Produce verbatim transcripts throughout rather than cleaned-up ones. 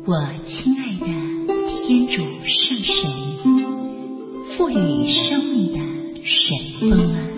我亲爱的天主圣神，赋予生命的神风啊，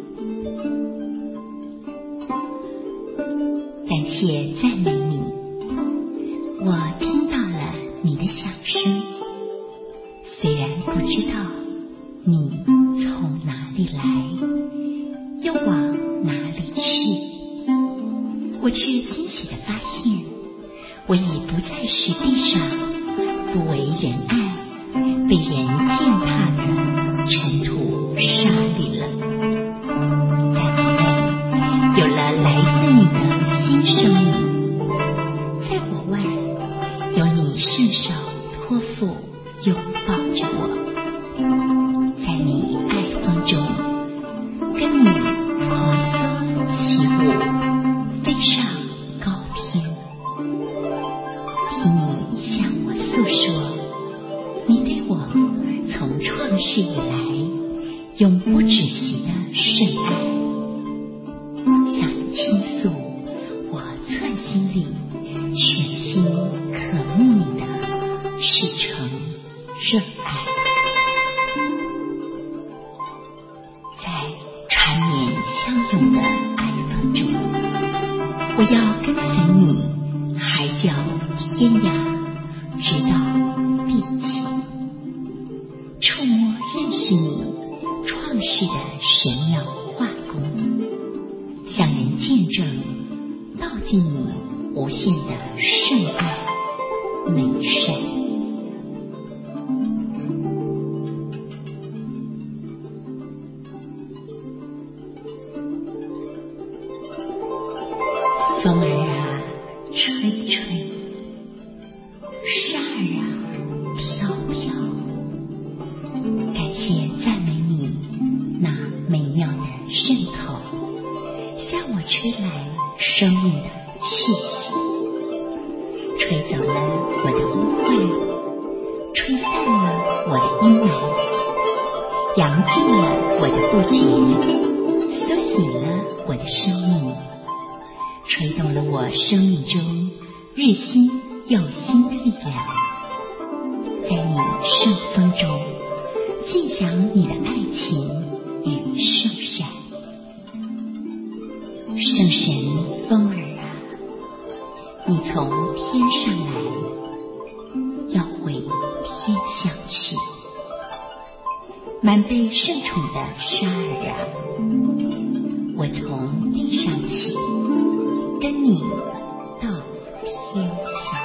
感谢赞美你，我听到了你的响声，虽然不知道你从哪里来，又往哪里去，我却惊喜地发现，我已不再是地上不为人爱、被人践踏的尘土沙砾了。在我内有了来自你的新生命，在我外有你圣手托付拥抱着我，在你爱风中跟你婆娑起舞，飞上高天。听你向我诉说你对我从创世以来永不止息的圣爱，向你倾诉我寸心里全心渴慕你的赤诚热爱。在缠绵相拥的爱风中，我要跟随你海角天涯，直到地极，触摸认识你创世的神妙画工，向人见证道尽你无限的圣爱美善。风儿啊吹吹，沙儿啊飘飘，感谢赞美你那美妙的渗透，向我吹来生命的气息，吹走了我的污秽，吹散了我的阴霾，扬尽了我的不洁，苏醒了我的生命，吹动了我生命中日新又新的力量，在你圣风中尽享你的爱情与圣善。圣神风儿啊，你从天上来，要回天上去。满被圣宠的沙儿啊，我从地上起，跟你到天下。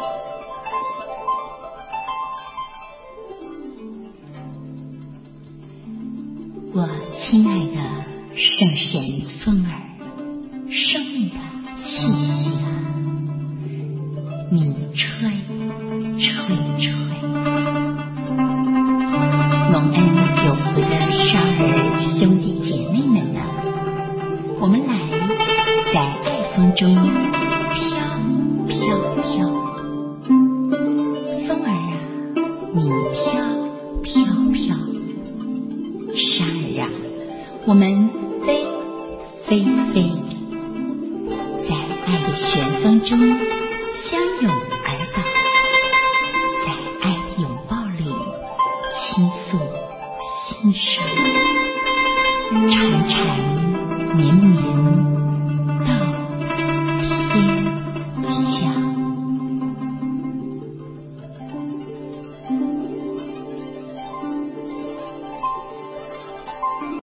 我亲爱的圣神风儿，生命的气息啊，你吹吹吹，蒙恩有福的沙儿兄弟姐妹们啊，我们来在爱风中飘飘飘。风儿啊，你飘飘飘，沙儿啊，我们飞飞飞，在爱的旋风中相拥而倒，在爱的拥抱里倾诉心声，缠缠绵绵